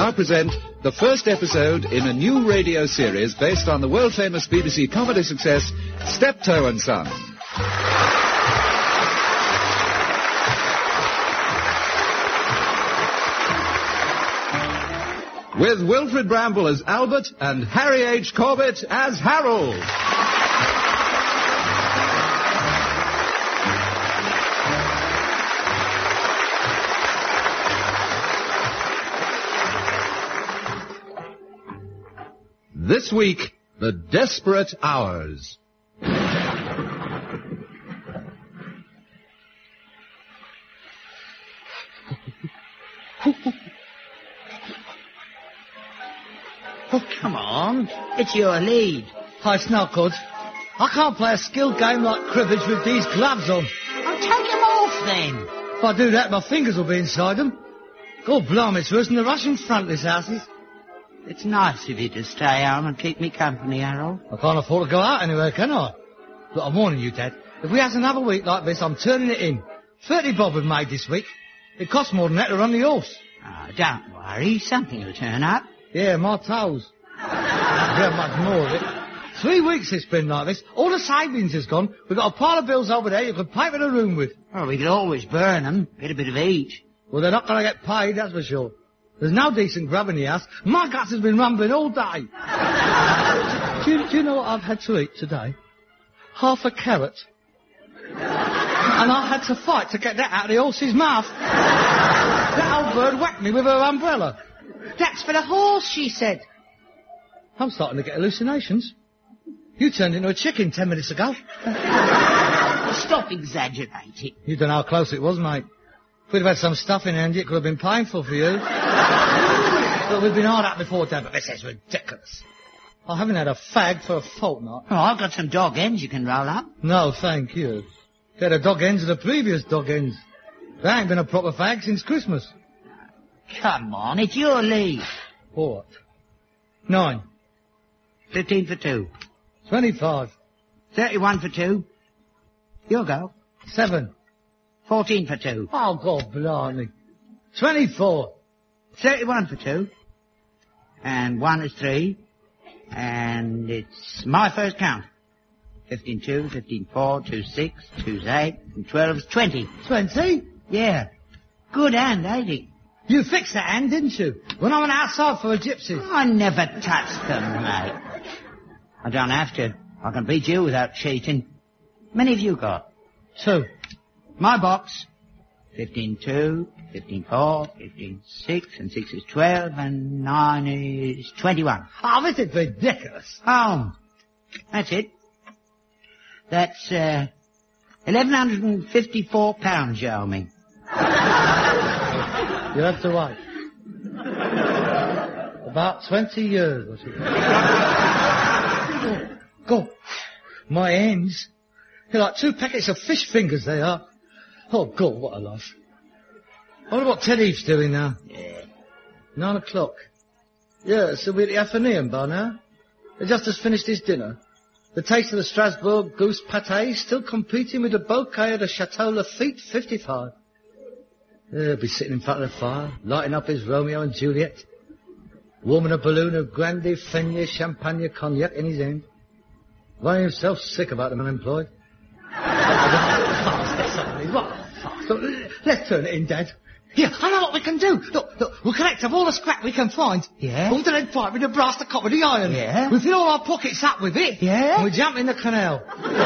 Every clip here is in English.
now present the first episode in a new radio series based on the world-famous BBC comedy success, Steptoe and Son. With Wilfred Bramble as Albert and Harry H. Corbett as Harold. This week, The Desperate Hours. Oh, come on. It's your lead. Oh, it's not good. I can't play a skill game like cribbage with these gloves on. Oh, take them off, then. If I do that, my fingers will be inside them. God blimey, it's worse than the Russian front, this house is. It's nice of you to stay home and keep me company, Harold. I can't afford to go out anywhere, can I? But I'm warning you, Dad. If we have another week like this, I'm turning it in. 30 bob we've made this week. It costs more than that to run the horse. Oh, don't worry. Something will turn up. Yeah, my toes. We haven't much more of it. 3 weeks it's been like this. All the savings has gone. We've got a pile of bills over there you could paper the room with. Oh, we could always burn them. Get a bit of each. Well, they're not going to get paid, that's for sure. There's no decent grub in the house. My guts has been rumbling all day. do you know what I've had to eat today? Half a carrot. And I had to fight to get that out of the horse's mouth. That old bird whacked me with her umbrella. That's for the horse, she said. I'm starting to get hallucinations. You turned into a chicken 10 minutes ago. Stop exaggerating. You don't know how close it was, mate. If we'd have had some stuff in hand, it could have been painful for you. But we've been hard up before, Dad, but this is ridiculous. I haven't had a fag for a fortnight. Oh, I've got some dog ends you can roll up. No, thank you. They're the dog ends of the previous dog ends. There ain't been a proper fag since Christmas. Come on, it's your lead. What? 9. 15 for 2. 25. 31 for 2. Your go. 7. 14 for 2. Oh, God blimey. 24. 31 for 2. And 1 is 3. And it's my first count. 15 2, 15 4, 2 6, 2 8, and 12 is 20. 20? Yeah. Good hand, ain't it? You fixed that hand, didn't you? When I went outside for a gypsy. I never touched them, mate. I don't have to. I can beat you without cheating. Many have you got? 2. My box. 15 2, 15 4, 15 6, and 6 is 12, and 9 is 21. Oh, this is ridiculous. Oh, that's it. That's, 1,154 pounds you owe me. You'll have to wait. About 20 years or something. God, my ends. They're like 2 packets of fish fingers, they are. Oh, God, what a life. I wonder what Ted Eve's doing now. Yeah. 9 o'clock. Yeah, so we're at the Athenaeum by now. They just has finished his dinner. The taste of the Strasbourg goose pâté still competing with the bouquet of the Chateau Lafite 55. He'll be sitting in front of the fire, lighting up his Romeo and Juliet, warming a balloon of Grande Fenier Champagne cognac in his hand, running himself sick about them unemployed. Let's turn it in, Dad. Here, I know what we can do. Look, we'll collect up all the scrap we can find. Yeah? All the lead pipe with the brass, the copper, the iron. Yeah? We fill all our pockets up with it. Yeah? And we jump in the canal.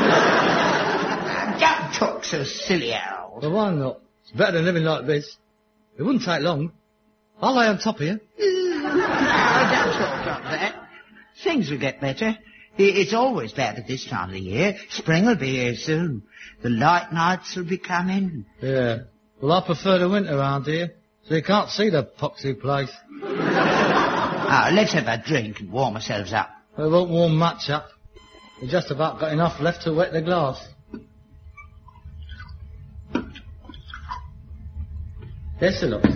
Don't talk so silly, Harold. Well, why not? It's better than living like this. It wouldn't take long. I'll lay on top of you. No, don't talk like that. Things will get better. It's always bad at this time of the year. Spring will be here soon. The light nights will be coming. Yeah. Well, I prefer the winter around here, so you can't see the poxy place. Let's have a drink and warm ourselves up. It won't warm much up. We've just about got enough left to wet the glass. Yes, a lot.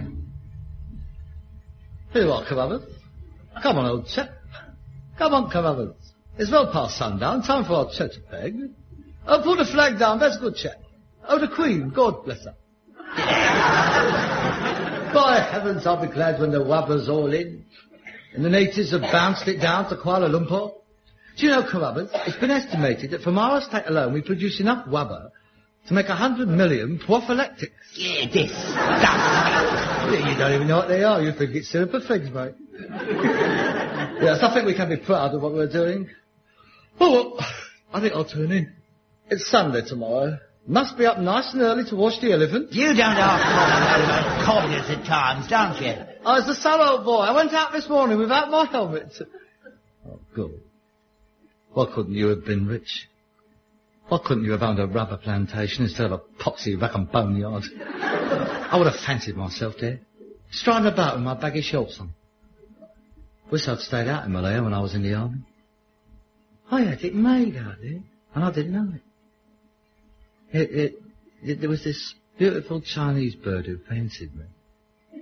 Here you are, Carruthers. Come on, old chap. Come on, Carruthers. It's well past sundown, time for our church peg. Oh, pull the flag down, that's a good chap. Oh, the Queen, God bless her. By heavens, I'll be glad when the wubber's all in. And the natives have bounced it down to Kuala Lumpur. Do you know, Carruthers, it's been estimated that from our estate alone we produce enough wubber to make 100 million prophylactics. Yeah, this stuff. Yeah, you don't even know what they are. You think it's super figs, mate. Yes, I think we can be proud of what we're doing. Oh, well, I think I'll turn in. It's Sunday tomorrow. Must be up nice and early to watch the elephant. You don't ask for cobblers at times, don't you? Oh, it's the sun, old boy. I went out this morning without my helmet. Oh, good. Why couldn't you have been rich? Why couldn't you have owned a rubber plantation instead of a poxy rack and bone yard? I would have fancied myself there, striding about with my baggy shorts on. Wish I'd stayed out in Malaya when I was in the army. I had it made out there, and I didn't know it. There was this beautiful Chinese bird who fancied me.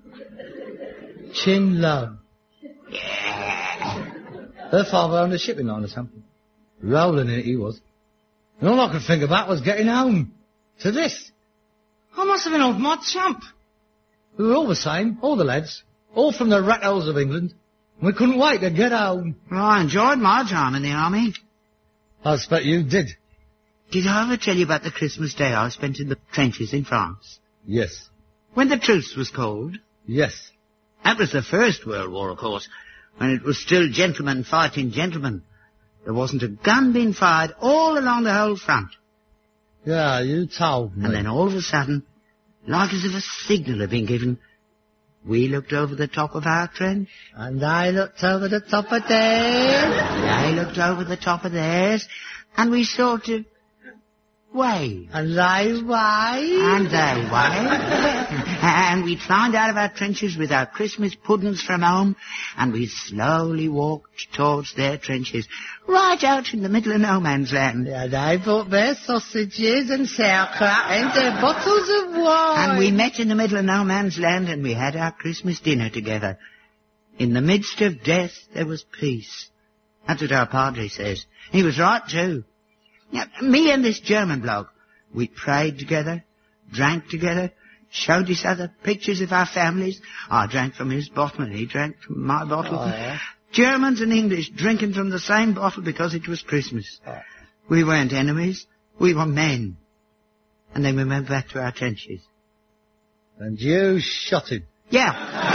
Chin Lo. Yeah. Her father owned a shipping line or something. Rolling in it he was. And all I could think about was getting home. To this. I must have been off my chump. We were all the same, all the lads. All from the rat holes of England. And we couldn't wait to get home. Well, I enjoyed my time in the army. I expect you did. Did I ever tell you about the Christmas day I spent in the trenches in France? Yes. When the truce was called? Yes. That was the First World War, of course, when it was still gentlemen fighting gentlemen. There wasn't a gun being fired all along the whole front. Yeah, you told me. And then all of a sudden, like as if a signal had been given, we looked over the top of our trench. And I looked over the top of theirs. They looked over the top of theirs. And we sort of waved. And they waved. And they waved. And we climbed out of our trenches with our Christmas puddings from home, and we slowly walked towards their trenches, right out in the middle of no man's land. Yeah, they brought their sausages and sauerkraut and their bottles of wine. And we met in the middle of no man's land, and we had our Christmas dinner together. In the midst of death, there was peace. That's what our padre says. He was right, too. Now, me and this German bloke, we prayed together, drank together, showed each other pictures of our families. I drank from his bottle and he drank from my bottle. Oh, yeah. Germans and English drinking from the same bottle because it was Christmas. Oh. We weren't enemies. We were men. And then we went back to our trenches. And you shot him. Yeah.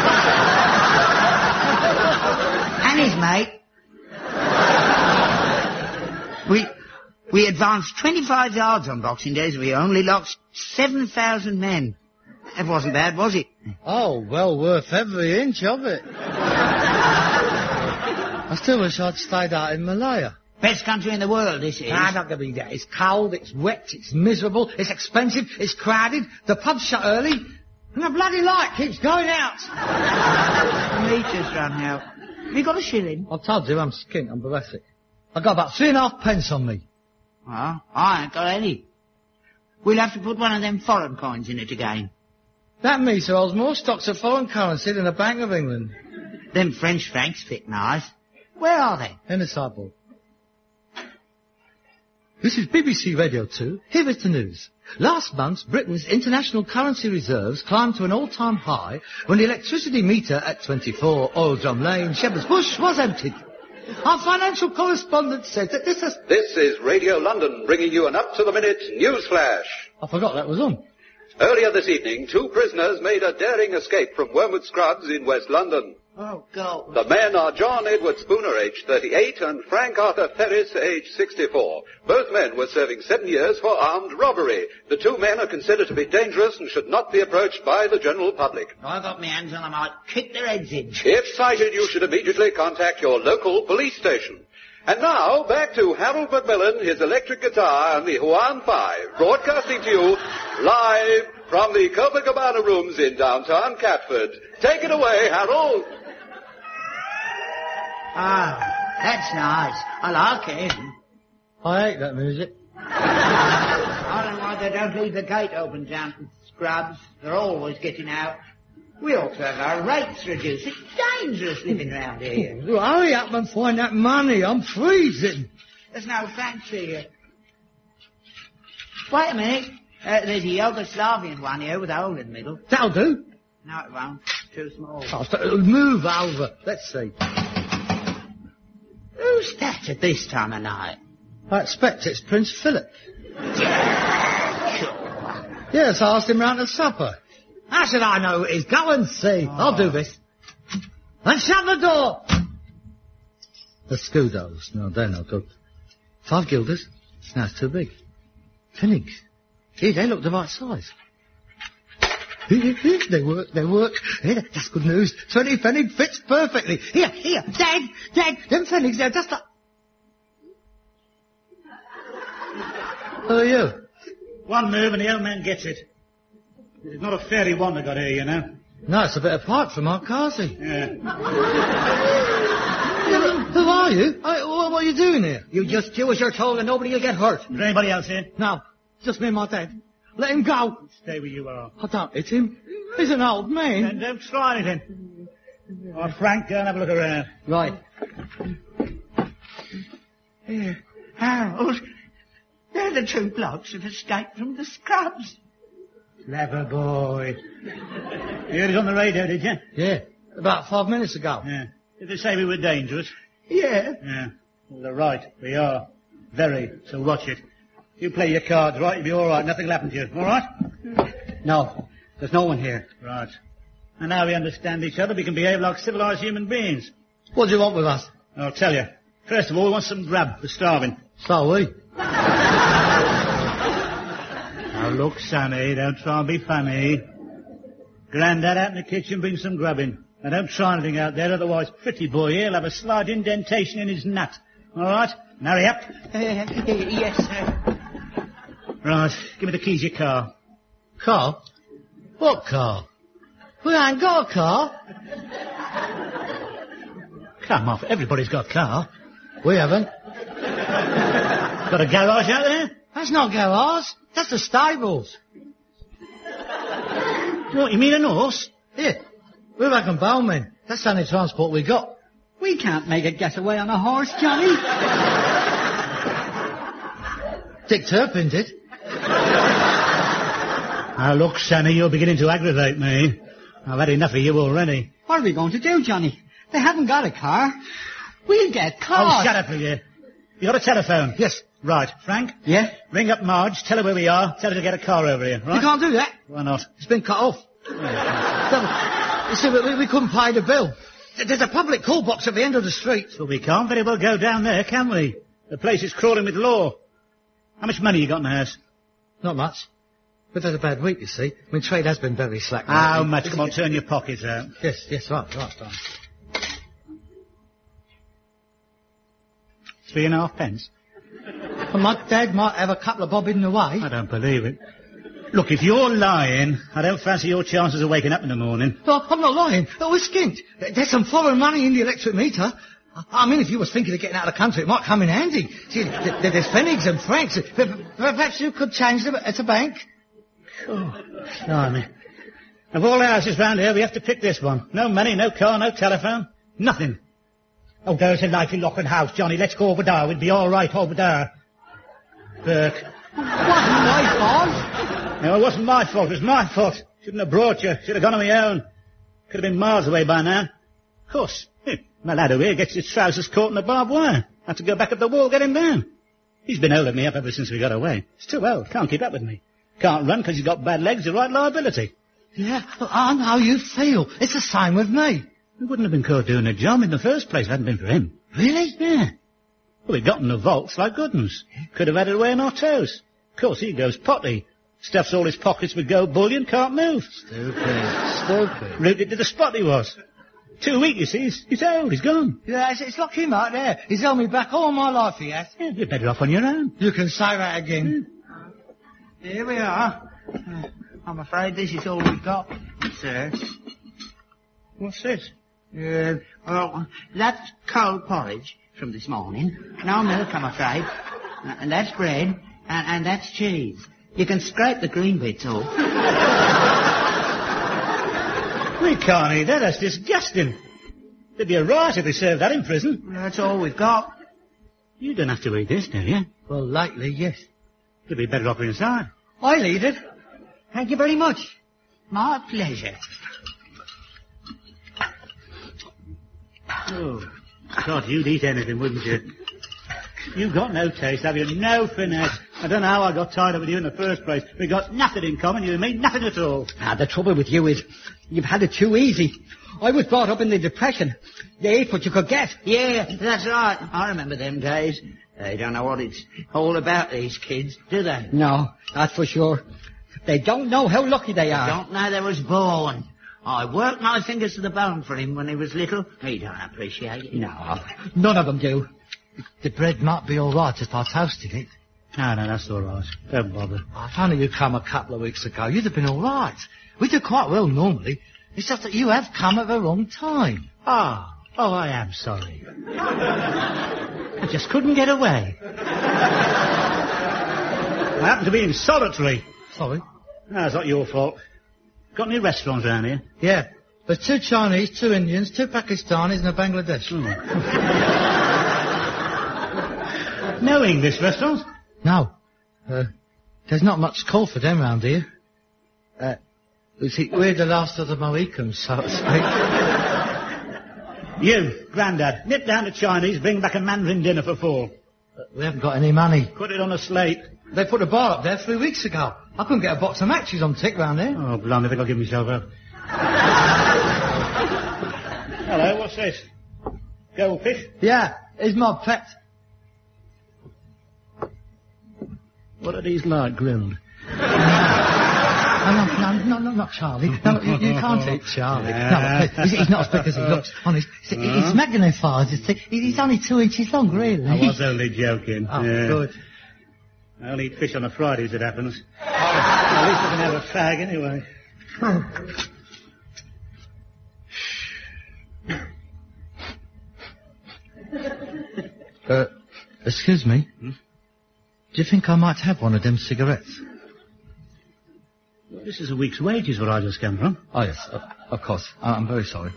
And his mate. We advanced 25 yards on Boxing Day, so we only lost 7,000 men. That wasn't bad, was it? Oh, well worth every inch of it. I still wish I'd stayed out in Malaya. Best country in the world, this is. Nah, not gonna be that. It's cold, it's wet, it's miserable, it's expensive, it's crowded, the pub's shut early, and the bloody light keeps going out. The meter's run out. Have you got a shilling? I told you I'm skint, I'm thoracic. I got about 3.5 pence on me. Well, I ain't got any. We'll have to put one of them foreign coins in it again. That meter holds more stocks of foreign currency than the Bank of England. Them French francs fit nice. Where are they? In the sideboard. This is BBC Radio 2. Here is the news. Last month, Britain's international currency reserves climbed to an all-time high when the electricity meter at 24 Oil Drum Lane, Shepherd's Bush, was emptied. Our financial correspondent said that this has... This is Radio London bringing you an up-to-the-minute news flash. I forgot that was on. Earlier this evening, 2 prisoners made a daring escape from Wormwood Scrubs in West London. Oh, God. The men are John Edward Spooner, aged 38, and Frank Arthur Ferris, aged 64. Both men were serving 7 years for armed robbery. The 2 men are considered to be dangerous and should not be approached by the general public. I got my hands on them, I'd kick their heads in. If sighted, you should immediately contact your local police station. And now, back to Harold Macmillan, his electric guitar, and the Huan 5, broadcasting to you live from the Copacabana rooms in downtown Catford. Take it away, Harold. Ah, that's nice. I like him. I hate that music. I don't know why they don't leave the gate open down to Scrubs. They're always getting out. We ought to have our rates reduced. It's dangerous living round here. Hurry up and find that money. I'm freezing. There's no fancy here. Wait a minute. There's a Yugoslavian one here with a hole in the middle. That'll do. No, it won't. Too small. Move over. Let's see. Who's that at this time of night? I expect it's Prince Philip. Yes, I asked him round to supper. How should I know who it is? Go and see. I'll do this. And shut the door! The Scudos. No, they're no good. 5 guilders. No, it's too big. Pfennigs. Here, they look the right size. They work. Yeah, that's good news. 20 pfennig fits perfectly. Here, Dad, them pfennigs, they're just like... Who are you? One move and the old man gets it. It's not a fairy wand I got here, you know. No, it's a bit apart from our Kasi. Yeah. Who are you? What are you doing here? You just do as you're told and nobody will get hurt. Is there anybody else here? No, just me and my dad. Let him go. Stay where you are. I don't hit him. He's an old man. And don't try anything. Oh, Frank, go and have a look around. Right. Here, Harold. They're the 2 blokes that escaped from the scrubs. Clever boy. You heard it on the radio, did you? Yeah, about 5 minutes ago. Yeah. Did they say we were dangerous? Yeah. Yeah. Well, they're right. We are. Very. So watch it. You play your cards, right? You'll be all right. Nothing will happen to you. All right? No, there's no one here. Right. And now we understand each other, we can behave like civilized human beings. What do you want with us? I'll tell you. First of all, we want some grub. We're starving. So we. Now look, Sonny, don't try and be funny. Grandad out in the kitchen, bring some grub in. Now don't try anything out there, otherwise Pretty Boy here'll have a slight indentation in his nut. All right? Now hurry up. Yes, sir. Right, give me the keys of your car. Car? What car? We ain't got a car. Come off, everybody's got a car. We haven't. Got a garage out there? That's not garage. That's the stables. What, you mean an horse? Here, we're wagon bowmen. That's the only transport we got. We can't make a getaway on a horse, Johnny. Dick Turpin did. Now look, Sonny, you're beginning to aggravate me. I've had enough of you already. What are we going to do, Johnny? They haven't got a car. We'll get caught. Oh, shut up, will you? You got a telephone? Yes. Right. Frank? Yeah? Ring up Marge, tell her where we are, tell her to get a car over here, right? You can't do that. Why not? It's been cut off. You see, we couldn't pay the bill. There's a public call box at the end of the street. Well, we can't very well go down there, can we? The place is crawling with law. How much money you got in the house? Not much. We've had a bad week, you see. I mean, trade has been very slack. How much? Come on, turn your pockets out. Yes, right. 3.5 pence. Well, my dad might have a couple of bob hidden away. I don't believe it. Look, if you're lying, I don't fancy your chances of waking up in the morning. No, I'm not lying. We're skint. There's some foreign money in the electric meter. I mean, if you was thinking of getting out of the country, it might come in handy. See, there's pfennigs and francs. Perhaps you could change them at a bank. Oh, blimey. Of all the houses round here, we have to pick this one. No money, no car, no telephone. Nothing. Oh, there's a likely locking house, Johnny. Let's go over there. We'll be all right over there. Burke. Wasn't my fault. No, it wasn't my fault. It was my fault. Shouldn't have brought you. Should have gone on my own. Could have been miles away by now. Of course. My lad over here gets his trousers caught in the barbed wire. Have to go back up the wall, get him down. He's been holding me up ever since we got away. He's too old. Can't keep up with me. Can't run because he's got bad legs. A right liability. Yeah, I know how you feel. It's the same with me. We wouldn't have been caught doing a job in the first place if it hadn't been for him. Really? Yeah. Well, we got in the vaults like good uns. Could have had it away on our toes. Of course, he goes potty. Stuffs all his pockets with gold bullion, can't move. Stupid. Rooted to the spot he was. 2 weeks, you see. He's old. He's gone. Yeah, it's locked him out there. He's held me back all my life, he has. Yeah, you're better off on your own. You can say that again. Here we are. I'm afraid this is all we've got, sir. What's this? Well, that's cold porridge from this morning. No milk, I'm afraid. And that's bread. And that's cheese. You can scrape the green bits off. We can't eat that. That's disgusting. There'd be a riot if we served that in prison. That's all we've got. You don't have to eat this, do you? Well, lately, yes. You'd be better off inside. I'll eat it. Thank you very much. My pleasure. Oh, God, you'd eat anything, wouldn't you? You've got no taste, have you? No finesse. I don't know how I got tied up with you in the first place. We've got nothing in common, you and me, nothing at all. The trouble with you is you've had it too easy. I was brought up in the Depression. You ate what you could get. Yeah, that's right. I remember them days. They don't know what it's all about, these kids, do they? No, that's for sure. They don't know how lucky they are. Don't know they was born. I worked my fingers to the bone for him when he was little. He don't appreciate it. No, none of them do. The bread might be all right if I toasted it. No, that's all right. Don't bother. If only you'd come a couple of weeks ago, you'd have been all right. We do quite well normally. It's just that you have come at the wrong time. Oh, I am sorry. I just couldn't get away. I happen to be in solitary. Sorry? No, it's not your fault. Got any restaurants around here? Yeah. There's 2 Chinese, 2 Indians, 2 Pakistanis and a Bangladesh. No English restaurants? No. There's not much call for them round here. You see, we're the last of the Mohicans, so to speak. You, Grandad, nip down to Chinese, bring back a Mandarin dinner for 4. We haven't got any money. Put it on a slate. They put a bar up there 3 weeks ago. I couldn't get a box of matches on tick round there. Oh, blimey, I think I'll give myself up. Hello, what's this? Goldfish? Yeah, it's my pet. What are these like, grilled? No, not Charlie. No, you can't eat Charlie. No, he's not as big as he looks, honest. He's magnified. He's only 2 inches long, really. I was only joking. Oh, good. I only eat fish on a Friday, as it happens. At least I can have a fag anyway. Excuse me. Do you think I might have one of them cigarettes? Well, this is a week's wages where I just came from. Oh, yes, of course. I'm very sorry.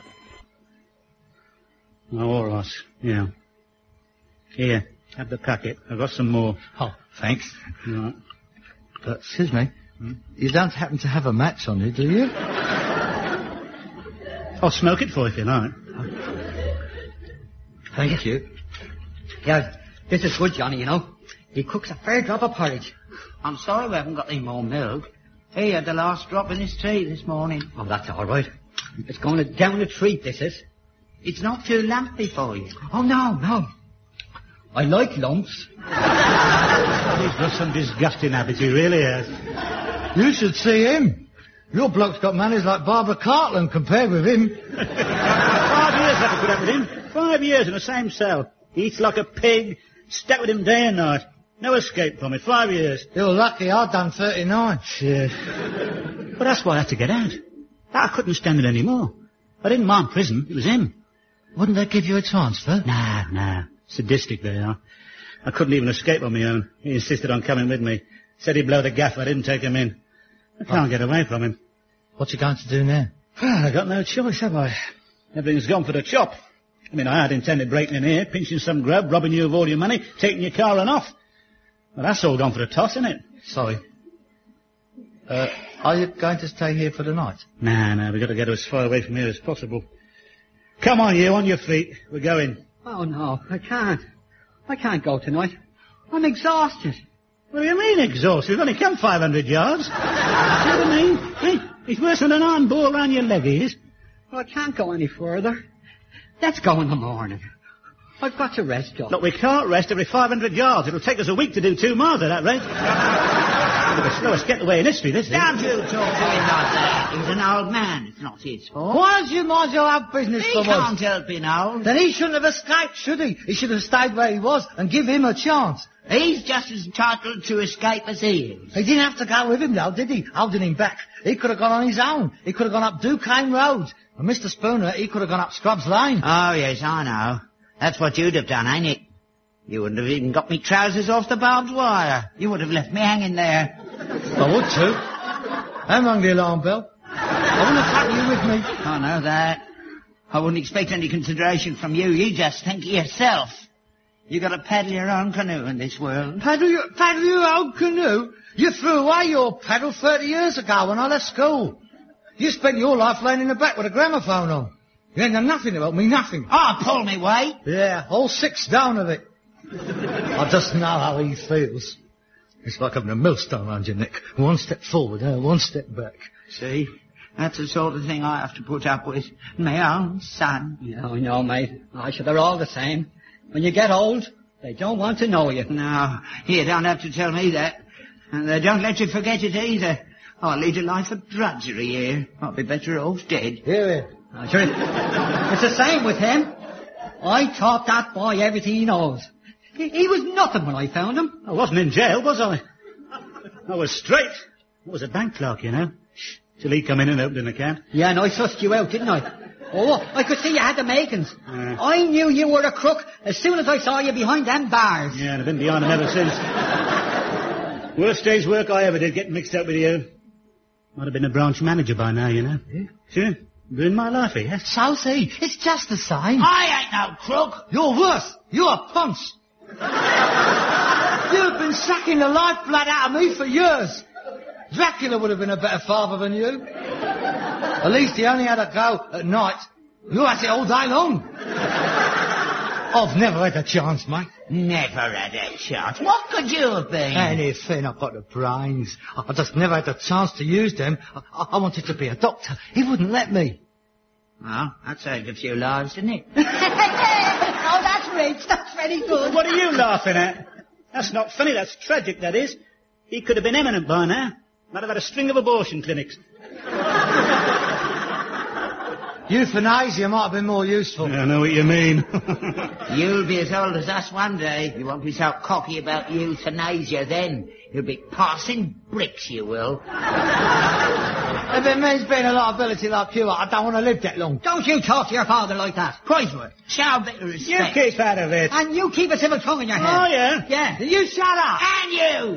Oh, all right. Yeah. Here, have the packet. I've got some more. Oh, thanks. Right. Excuse me. You don't happen to have a match on you, do you? I'll smoke it for you if you like. Thank you. Yeah, this is good, Johnny, you know. He cooks a fair drop of porridge. I'm sorry we haven't got any more milk. He had the last drop in his tea this morning. Oh, that's all right. It's going down a treat, this is. It's not too lumpy for you. Oh, no. I like lumps. He's got some disgusting habits, he really has. You should see him. Your bloke's got manners like Barbara Cartland compared with him. 5 years that I put up with him. 5 years in the same cell. He eats like a pig. Stuck with him day and night. No escape from it. 5 years. You're lucky I've done 39. Shit. But that's why I had to get out. I couldn't stand it anymore. I didn't mind prison. It was him. Wouldn't they give you a transfer? Nah. Sadistic they are. I couldn't even escape on my own. He insisted on coming with me. Said he'd blow the gaff if I didn't take him in. I can't get away from him. What you going to do now? Well, I got no choice, have I? Everything's gone for the chop. I mean, I had intended breaking in here, pinching some grub, robbing you of all your money, taking your car and off. Well, that's all gone for the toss, isn't it? Sorry. Are you going to stay here for the night? Nah, we've got to get as far away from here as possible. Come on, you, on your feet. We're going. Oh, no, I can't. I can't go tonight. I'm exhausted. What do you mean, exhausted? We've only come 500 yards. See what I mean? Hey, it's worse than an iron ball round your leg, he is. Well, I can't go any further. Let's go in the morning. I've got to rest, Joe. Look, we can't rest every 500 yards. It'll take us a week to do 2 miles at that rate. It'll be the slowest getaway in history, this is. Don't you talk to him like that. He's an old man. It's not his fault. Why don't you mind your own business He for can't once? help being old. Then he shouldn't have escaped, should he? He should have stayed where he was and give him a chance. He's just as entitled to escape as he is. He didn't have to go with him, though, did he? Holding him back. He could have gone on his own. He could have gone up Duquesne Road. And Mr. Spooner, he could have gone up Scrubs Lane. Oh, yes, I know. That's what you'd have done, ain't it? You wouldn't have even got me trousers off the barbed wire. You would have left me hanging there. I would too. And rung the alarm bell. I wouldn't have taken you with me. I know that. I wouldn't expect any consideration from you. You just think of yourself. You got to paddle your own canoe in this world. Paddle your own canoe? You threw away your paddle 30 years ago when I left school. You spent your life laying in the back with a gramophone on. You ain't done nothing to help me, nothing. Oh, pull me weight. Yeah, all 6 down of it. I just know how he feels. It's like having a millstone around your neck. 1 step forward, 1 step back. See? That's the sort of thing I have to put up with. My own son. Yeah, I know, mate. I should. They're all the same. When you get old, they don't want to know you. No, you don't have to tell me that. And they don't let you forget it either. I lead a life of drudgery here. I'll be better off dead. Here. Sure, it's the same with him. I taught that boy everything he knows. He was nothing when I found him. I wasn't in jail, was I? I was straight. I was a bank clerk, you know. Till he come in and opened an account. Yeah, and I sussed you out, didn't I? Oh, I could see you had the makings. I knew you were a crook as soon as I saw you behind them bars. Yeah, and I've been behind them ever since. Worst day's work I ever did, getting mixed up with you. Might have been a branch manager by now, you know. Yeah. Sure. Ruined my life, yeah. So see, it's just the same. I ain't no crook. You're worse. You're a punch. You've been sucking the lifeblood out of me for years. Dracula would have been a better father than you. At least he only had a go at night. You had it all day long. I've never had a chance, mate. Never had a chance. What could you have been? Anything. I've got the brains. I just never had a chance to use them. I wanted to be a doctor. He wouldn't let me. Well, that saved a few lives, didn't it? Oh, that's rich. That's very good. What are you laughing at? That's not funny, that's tragic, that is. He could have been eminent by now. Might have had a string of abortion clinics. Euthanasia might have been more useful. I know what you mean. You'll be as old as us one day. You won't be so cocky about euthanasia then. You'll be passing bricks, you will. If it means being a liability like you, I don't want to live that long. Don't you talk to your father like that. Crossword, show a bit of You respect. keep out of it. And you keep a civil tongue in your head. Oh, yeah? Yeah. You shut up. And you!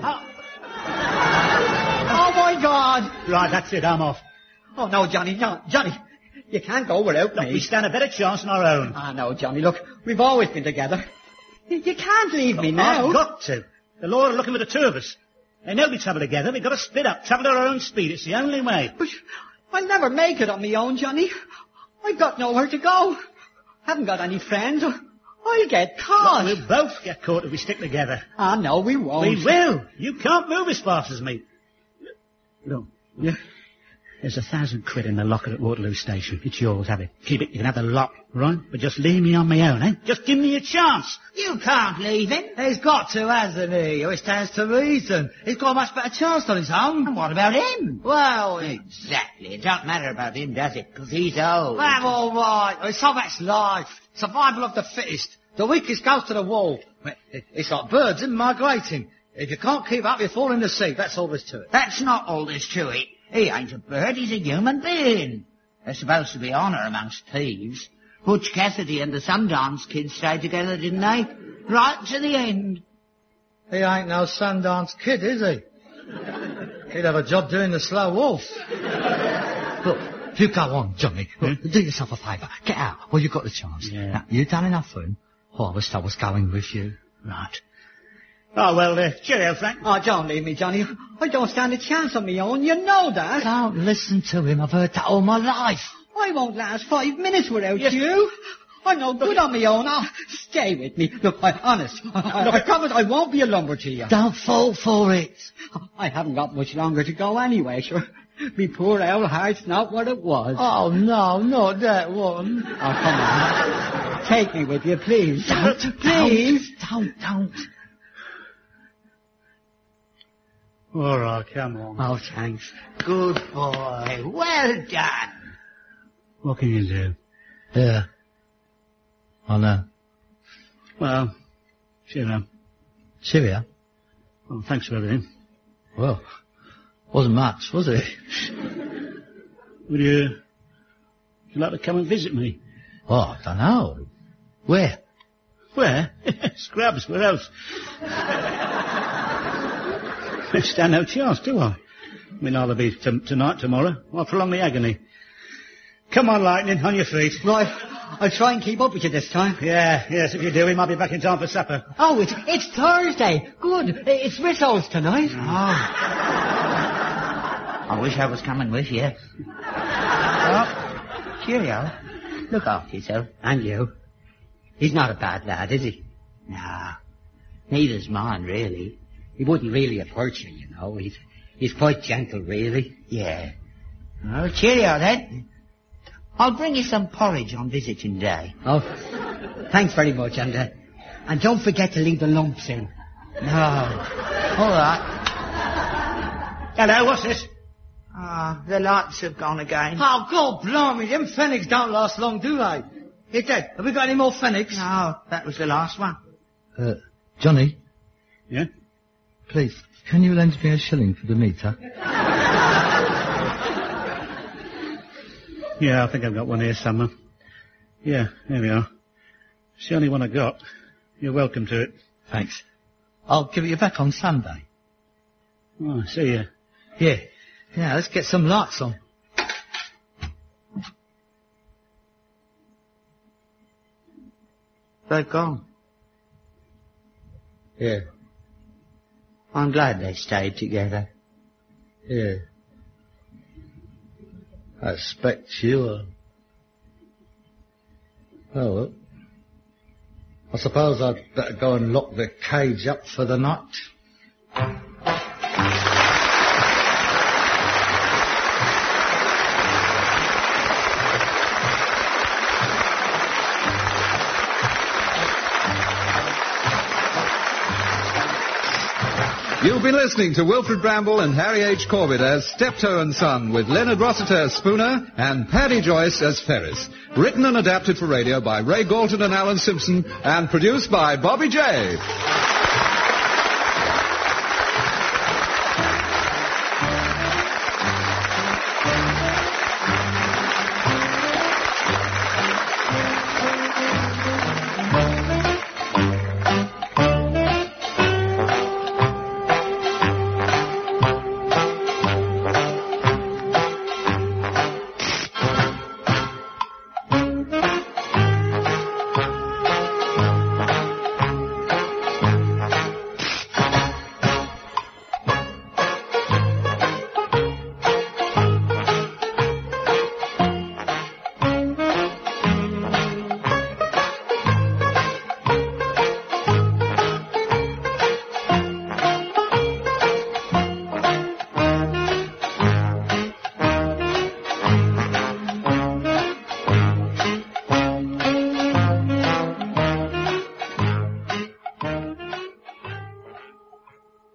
Oh, my God. Right, that's it, I'm off. Oh, no, Johnny, no. Johnny, you can't go without Look, me. we stand a better chance on our own. Ah, no, Johnny, look, we've always been together. You can't leave me now. I've got to. The law are looking for the 2 of us. They know we travel together. We've got to split up, travel at our own speed. It's the only way. But I'll never make it on my own, Johnny. I've got nowhere to go. Haven't got any friends. I'll get caught. We'll both get caught if we stick together. Ah, no, we won't. We will. You can't move as fast as me. Look, Yeah. there's £1,000 in the locker at Waterloo Station. It's yours, have it. Keep it. You can have the lot, right? But just leave me on my own, eh? Just give me a chance. You can't leave him. He's got to, hasn't he? It stands to reason. He's got a much better chance on his own. And what about him? Well, Exactly. It don't matter about him, does it? Because he's old. well, all right. So that's life. Survival of the fittest. The weakest goes to the wall. It's like birds, isn't it? Migrating. If you can't keep up, you fall in the sea. That's all there's to it. That's not all there's to it. He ain't a bird, he's a human being. There's supposed to be honour amongst thieves. Butch Cassidy and the Sundance Kid stayed together, didn't they? Right to the end. He ain't no Sundance Kid, is he? He'd have a job doing the slow wolf. Look, you go on, Johnny. Look, do yourself a favour. Get out. Well, you've got the chance. Yeah. Now, you've done enough for him. Oh, I wish I was going with you. Right. Oh, well, cheerio, Frank. Oh, don't leave me, Johnny. I don't stand a chance on my own. You know that. Don't listen to him. I've heard that all my life. I won't last 5 minutes without you. I'm no good on my own. Oh, stay with me. Look, I'm honest. I promise I won't be a lumber to you. Don't fall for it. I haven't got much longer to go anyway, sure. Me poor old heart's not what it was. Oh, no, not that one. Oh, come on. Take me with you, please. Please. Don't. All right, come on. Oh, thanks. Good boy. Well done. What can you do? Yeah. I know. Well, cheerio. Cheerio. Well, thanks for everything. Well, wasn't much, was it? Would you like to come and visit me? Oh, I don't know. Where? Where? Scrubs, where else? I stand no chance, do I? I mean, I'll be tonight, tomorrow. I'll prolong the agony. Come on, Lightning, on your feet. Right. I'll try and keep up with you this time. Yeah, yes, if you do, we might be back in time for supper. Oh, it's Thursday. Good. It's Risso's tonight. Oh. I wish I was coming with you. Well, cheerio. Look after yourself. And you. He's not a bad lad, is he? No. Neither's mine, really. He wouldn't really have hurt you, you know. He's quite gentle, really. Yeah. Oh, cheerio then. I'll bring you some porridge on visiting day. Oh, thanks very much, and don't forget to leave the lumps in. No. All right. Hello, what's this? Ah, the lights have gone again. Oh, God blimey, them Fenwick's don't last long, do they? Hey, Dad, have we got any more Fenwick's? No, that was the last one. Johnny, Yeah? please, can you lend me a shilling for the meter? Yeah, I think I've got one here somewhere. Yeah, here we are. It's the only one I got. You're welcome to it. Thanks. I'll give it you back on Sunday. Oh, I see you. Yeah. Yeah, let's get some lights on. They've gone. Yeah. I'm glad they stayed together. Yeah. I expect you are. Oh, well. I suppose I'd better go and lock the cage up for the night. You've been listening to Wilfred Bramble and Harry H. Corbett as Steptoe and Son, with Leonard Rossiter as Spooner and Paddy Joyce as Ferris. Written and adapted for radio by Ray Galton and Alan Simpson, and produced by Bobby J.